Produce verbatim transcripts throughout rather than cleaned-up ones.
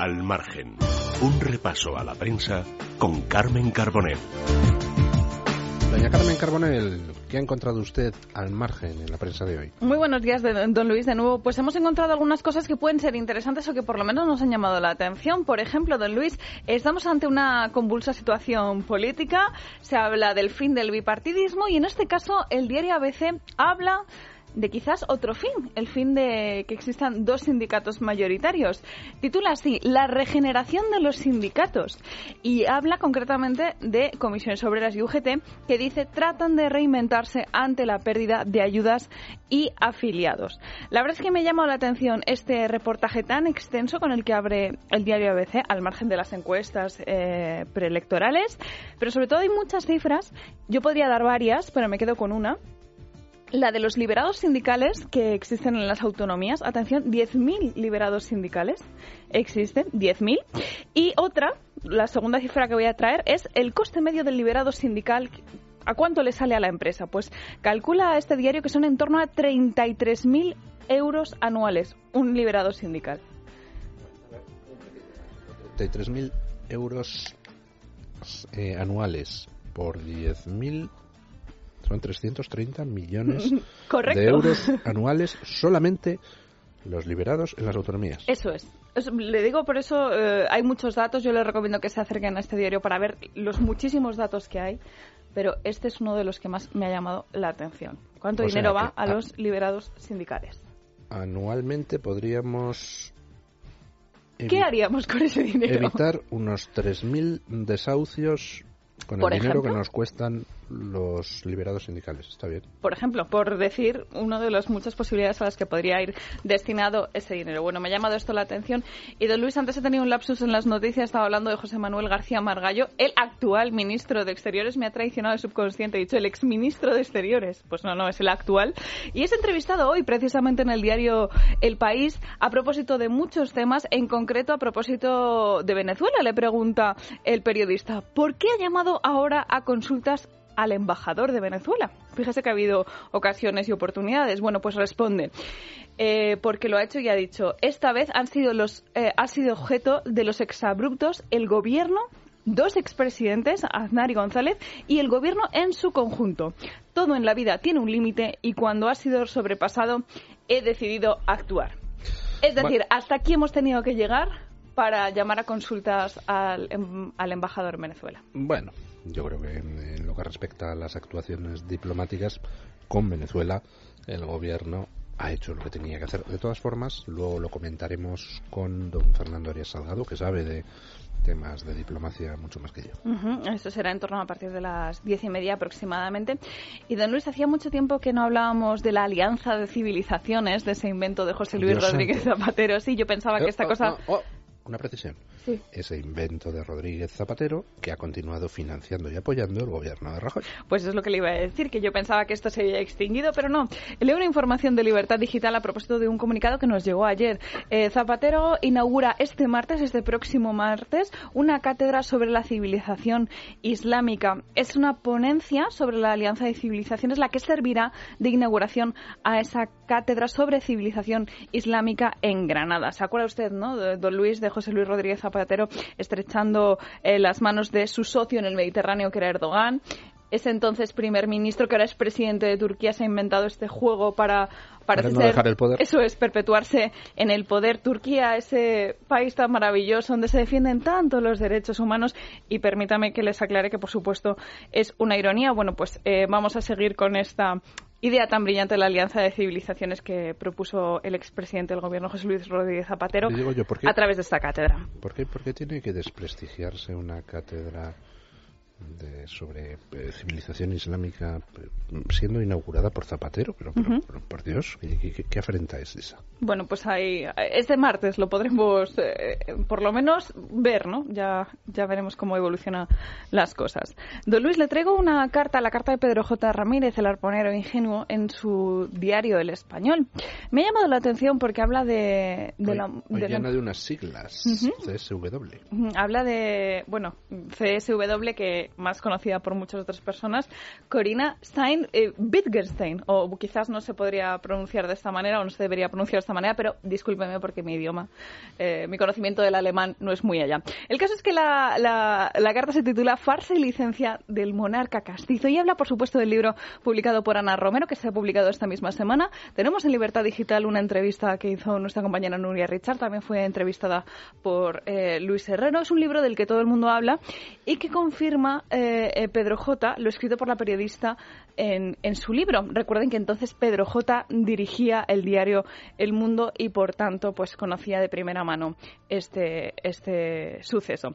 Al Margen. Un repaso a la prensa con Carmen Carbonell. Doña Carmen Carbonell, ¿qué ha encontrado usted al margen en la prensa de hoy? Muy buenos días, don Luis, de nuevo. Pues hemos encontrado algunas cosas que pueden ser interesantes o que por lo menos nos han llamado la atención. Por ejemplo, don Luis, estamos ante una convulsa situación política. Se habla del fin del bipartidismo y en este caso el diario A B C habla de quizás otro fin, el fin de que existan dos sindicatos mayoritarios. Titula así, la regeneración de los sindicatos, y habla concretamente de Comisiones Obreras y U G T, que dice tratan de reinventarse ante la pérdida de ayudas y afiliados. La verdad es que me ha llamado la atención este reportaje tan extenso con el que abre el diario A B C, al margen de las encuestas eh, preelectorales, pero sobre todo hay muchas cifras. Yo podría dar varias, pero me quedo con una. La de los liberados sindicales que existen en las autonomías. Atención, diez mil liberados sindicales existen, diez mil. Y otra, la segunda cifra que voy a traer, es el coste medio del liberado sindical. ¿A cuánto le sale a la empresa? Pues calcula este diario que son en torno a treinta y tres mil euros anuales un liberado sindical. treinta y tres mil euros eh, anuales por diez mil... Son trescientos treinta millones Correcto. de euros anuales solamente los liberados en las autonomías. Eso es. es le digo, por eso eh, hay muchos datos. Yo les recomiendo que se acerquen a este diario para ver los muchísimos datos que hay. Pero este es uno de los que más me ha llamado la atención. ¿Cuánto O dinero sea va a, a los liberados sindicales? Anualmente podríamos... ¿Qué haríamos con ese dinero? Evitar unos tres mil desahucios con el ¿Por dinero ejemplo? que nos cuestan los liberados sindicales. Está bien. Por ejemplo, por decir una de las muchas posibilidades a las que podría ir destinado ese dinero. Bueno, me ha llamado esto la atención. Y don Luis, antes he tenido un lapsus en las noticias, estaba hablando de José Manuel García Margallo, el actual ministro de Exteriores. Me ha traicionado el subconsciente, he dicho el exministro de Exteriores. Pues no, no, es el actual. Y es entrevistado hoy precisamente en el diario El País a propósito de muchos temas, en concreto a propósito de Venezuela. Le pregunta el periodista, ¿por qué ha llamado ahora a consultas al embajador de Venezuela? Fíjese que ha habido ocasiones y oportunidades. Bueno, pues responde, eh, porque lo ha hecho y ha dicho, esta vez han sido los, eh, ha sido objeto de los exabruptos el gobierno, dos expresidentes, Aznar y González, y el gobierno en su conjunto. Todo en la vida tiene un límite y cuando ha sido sobrepasado he decidido actuar. Es decir, bueno, hasta aquí hemos tenido que llegar para llamar a consultas al, al embajador en Venezuela. Bueno, yo creo que en, en lo que respecta a las actuaciones diplomáticas con Venezuela, el gobierno ha hecho lo que tenía que hacer. De todas formas, luego lo comentaremos con don Fernando Arias Salgado, que sabe de temas de diplomacia mucho más que yo. Uh-huh. Esto será en torno a partir de las diez y media aproximadamente. Y don Luis, hacía mucho tiempo que no hablábamos de la alianza de civilizaciones, de ese invento de José Luis Dios Rodríguez santo. Zapatero. Sí, yo pensaba que esta oh, cosa... Oh, oh. Una precisión. Sí. Ese invento de Rodríguez Zapatero que ha continuado financiando y apoyando el gobierno de Rajoy. Pues es lo que le iba a decir, que yo pensaba que esto se había extinguido, pero no. Leo una información de Libertad Digital a propósito de un comunicado que nos llegó ayer. Eh, Zapatero inaugura este martes, este próximo martes, una cátedra sobre la civilización islámica. Es una ponencia sobre la Alianza de Civilizaciones la que servirá de inauguración a esa cátedra sobre civilización islámica en Granada. ¿Se acuerda usted, no, de don Luis, de José Luis Rodríguez Zapatero estrechando eh, las manos de su socio en el Mediterráneo, que era Erdogan? Ese entonces primer ministro, que ahora es presidente de Turquía, se ha inventado este juego para, para no ser, dejar el poder. Eso es, perpetuarse en el poder. Turquía, ese país tan maravilloso donde se defienden tanto los derechos humanos, y permítame que les aclare que, por supuesto, es una ironía. Bueno, pues eh, vamos a seguir con esta idea tan brillante de la Alianza de Civilizaciones que propuso el expresidente del gobierno, José Luis Rodríguez Zapatero, digo yo, ¿por qué, a través de esta cátedra. ¿Por qué, por qué tiene que desprestigiarse una cátedra de, sobre eh, civilización islámica eh, siendo inaugurada por Zapatero? Pero, pero, uh-huh. pero por Dios, ¿qué, qué, qué afrenta es esa? Bueno, pues ahí, este martes lo podremos eh, por lo menos ver, ¿no? Ya, ya veremos cómo evolucionan las cosas. Don Luis, le traigo una carta, la carta de Pedro J. Ramírez, el arponero ingenuo, en su diario El Español. Me ha llamado la atención porque habla de... de hoy, la, hoy de llena la... de unas siglas, uh-huh. C S W. Uh-huh. Habla de, bueno, C S W, que aunque más conocida por muchas otras personas, Corinna Stein eh, Wittgenstein, o quizás no se podría pronunciar de esta manera, o no se debería pronunciar de esta manera, pero discúlpeme porque mi idioma, eh, mi conocimiento del alemán no es muy allá. El caso es que la, la, la carta se titula Farsa y licencia del monarca castizo y habla, por supuesto, del libro publicado por Ana Romero, que se ha publicado esta misma semana. Tenemos en Libertad Digital una entrevista que hizo nuestra compañera Nuria Richard, también fue entrevistada por eh, Luis Herrero. Es un libro del que todo el mundo habla y que confirma eh, eh, Pedro J, lo escrito por la periodista en, en su libro. Recuerden que entonces Pedro J dirigía el diario El Mundo y, por tanto, pues conocía de primera mano este, este suceso.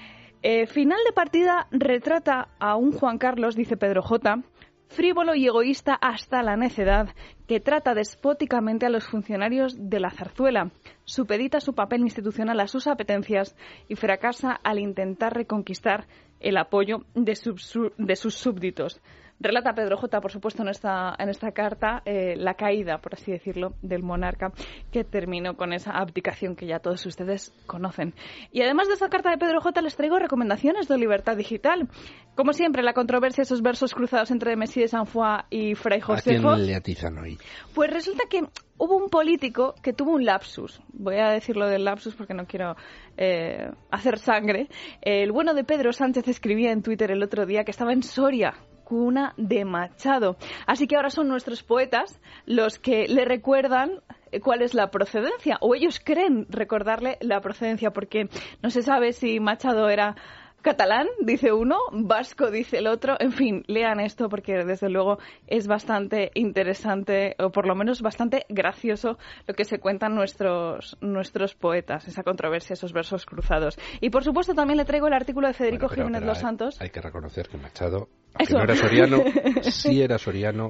Eh, final de partida retrata a un Juan Carlos, dice Pedro J, frívolo y egoísta hasta la necedad, que trata despóticamente a los funcionarios de la zarzuela, supedita su papel institucional a sus apetencias y fracasa al intentar reconquistar el apoyo de sus, de sus súbditos. Relata Pedro J, por supuesto, en esta, en esta carta eh, la caída, por así decirlo, del monarca, que terminó con esa abdicación que ya todos ustedes conocen. Y además de esta carta de Pedro J, les traigo recomendaciones de Libertad Digital. Como siempre, la controversia, esos versos cruzados entre Messi de San Foix y Fray Josefo. ¿A quién le atizan hoy? Pues resulta que hubo un político que tuvo un lapsus. Voy a decirlo del lapsus porque no quiero eh, hacer sangre. El bueno de Pedro Sánchez escribía en Twitter el otro día que estaba en Soria, cuna de Machado. Así que ahora son nuestros poetas los que le recuerdan cuál es la procedencia, o ellos creen recordarle la procedencia, porque no se sabe si Machado era catalán, dice uno, vasco, dice el otro. En fin, lean esto porque desde luego es bastante interesante, o por lo menos bastante gracioso, lo que se cuentan nuestros nuestros poetas, esa controversia, esos versos cruzados. Y por supuesto también le traigo el artículo de Federico bueno, pero, Jiménez pero Los hay, Santos. Hay que reconocer que Machado, aunque no era soriano, sí era soriano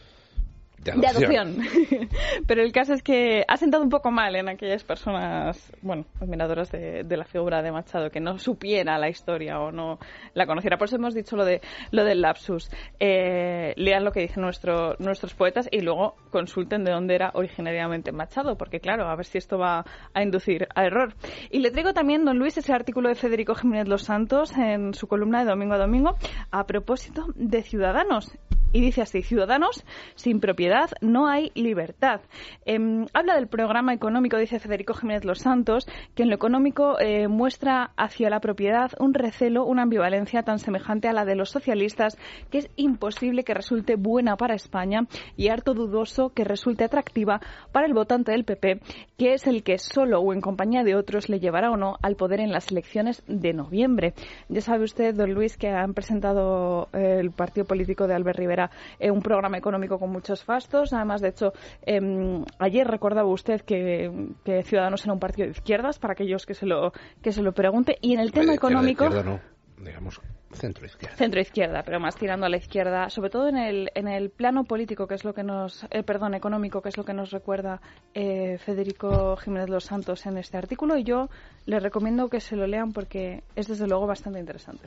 de adopción. De adopción. Pero el caso es que ha sentado un poco mal en aquellas personas, bueno, admiradoras de, de la figura de Machado, que no supiera la historia o no la conociera. Por eso hemos dicho lo de lo del lapsus. Eh, lean lo que dicen nuestro, nuestros poetas y luego consulten de dónde era originariamente Machado, porque claro, a ver si esto va a inducir a error. Y le traigo también, don Luis, ese artículo de Federico Jiménez Los Santos en su columna de Domingo a Domingo a propósito de Ciudadanos. Y dice así: Ciudadanos sin propiedad no hay libertad. Eh, habla del programa económico, dice Federico Jiménez Los Santos, que en lo económico eh, muestra hacia la propiedad un recelo, una ambivalencia tan semejante a la de los socialistas, que es imposible que resulte buena para España y harto dudoso que resulte atractiva para el votante del P P, que es el que solo o en compañía de otros le llevará o no al poder en las elecciones de noviembre. Ya sabe usted, don Luis, que han presentado eh, el partido político de Albert Rivera Eh, un programa económico con muchos fastos. Además, de hecho, eh, ayer recordaba usted que, que Ciudadanos era un partido de izquierdas, para aquellos que se lo que se lo pregunte. Y en el tema de económico... Izquierda, no, digamos centro-izquierda. Centro-izquierda, pero más tirando a la izquierda, sobre todo en el en el plano político, que es lo que nos... Eh, perdón, económico, que es lo que nos recuerda eh, Federico Jiménez Los Santos en este artículo. Y yo les recomiendo que se lo lean porque es, desde luego, bastante interesante.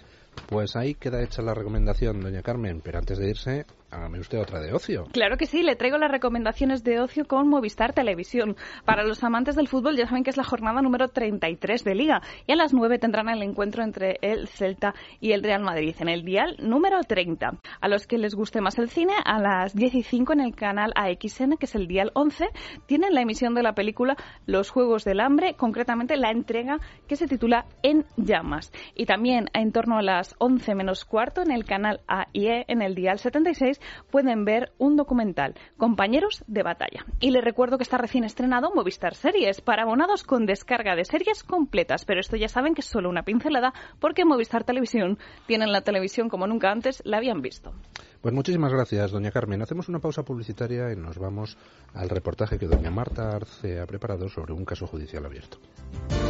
Pues ahí queda hecha la recomendación, doña Carmen, pero antes de irse, hágame usted otra de ocio. Claro que sí, le traigo las recomendaciones de ocio con Movistar Televisión. Para los amantes del fútbol ya saben que es la jornada número treinta y tres de Liga y a las nueve tendrán el encuentro entre el Celta y el Real Madrid en el dial número treinta. A los que les guste más el cine, a las diez y cinco en el canal A X N, que es el dial once, tienen la emisión de la película Los Juegos del Hambre, concretamente la entrega que se titula En Llamas. Y también en torno a las once menos cuarto en el canal A I E, en el dial setenta y seis, pueden ver un documental, Compañeros de Batalla. Y les recuerdo que está recién estrenado Movistar Series, para abonados con descarga de series completas, pero esto ya saben que es solo una pincelada, porque en Movistar Televisión tienen la televisión como nunca antes la habían visto. Pues muchísimas gracias, doña Carmen. Hacemos una pausa publicitaria y nos vamos al reportaje que doña Marta Arce ha preparado sobre un caso judicial abierto.